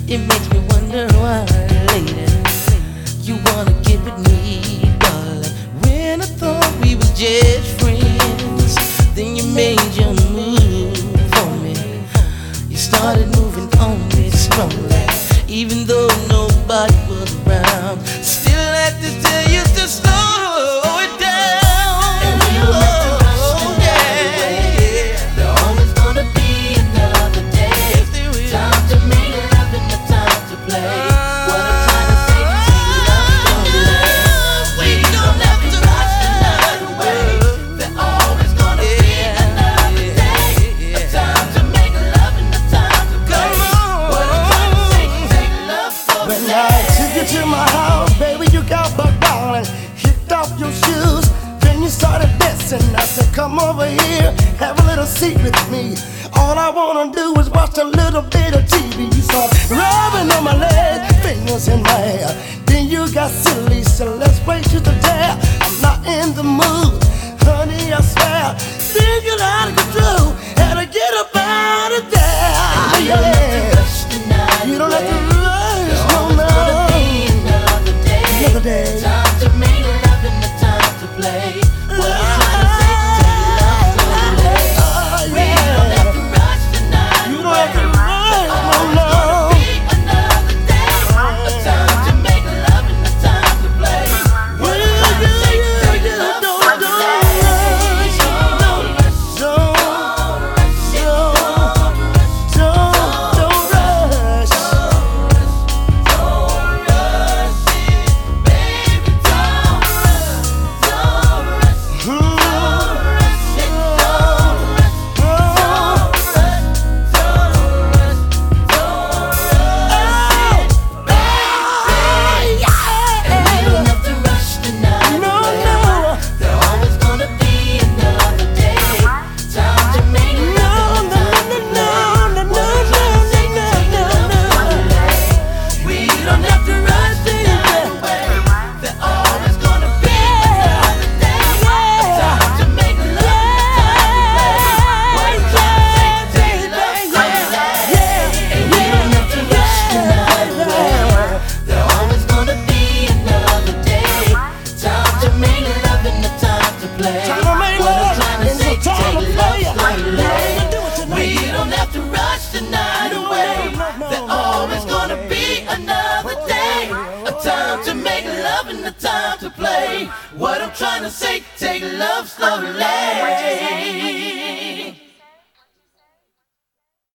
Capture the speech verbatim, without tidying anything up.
It makes me wonder why, lady, you wanna get with me, darling. When I thought we was just friends, then you made your move for me. You started moving on me slowly, even though nobody was around. Still had to tell you to slow it down. And we don't have to rush tonight. There always gonna be another day. Time to make love and the time to play. What I'm trying to say is we love slowly. We don't have to rush tonight away. There always gonna be another day. A time to make love and the time to play. What I'm trying to say is take love slowly. When I took you to my house, baby, you got bucked down and kicked off your shoes. Then you started dancing. I said, come over here, have a little seat with me. All I wanna do is watch a little bit of T V. You start rubbing on my legs, fingers in my hair. Then you got silly, so let's wait till the day. I'm not in the mood, honey, I swear. Then you're out of control, had to get up out of there. We don't have to rush tonight. You don't have to away. rush, no, Always gonna no. be another day. Another day. Time to make love and the time to play. What I'm trying to say is take love slowly. Oh, We yeah. don't have to rush tonight. You don't have to away. rush, no, Always no. gonna be another day. A time to make love and the time to play. What I'm trying to say is take love slowly. Don't rush, don't rush, Don't, don't rush, don't, don't rush. don't rush it, baby. Don't rush, don't rush, Hmm. don't rush it, don't rush, Oh, don't rush, don't rush, don't rush it, baby. And we don't have to rush tonight. no, away. no. There's always gonna be another day. Time to make No, love and no, time to no, play. no, no, What I'm no, trying to say no, is take no, love no. slowly. We don't have to rush tonight away. There's always gonna be another day. Time to make love and the time to play. What I'm trying to say is take love slowly. And we don't have to rush tonight away. There's always gonna be another day. Time to make love and the time to play. Time to make What I'm love trying to and say the is time to take play. love slowly. Let's do it tonight. We don't have to rush tonight No, away. no, no, There's no, always no, gonna no. be another day. A time to make love and a time to play. What I'm trying to say, take love slowly.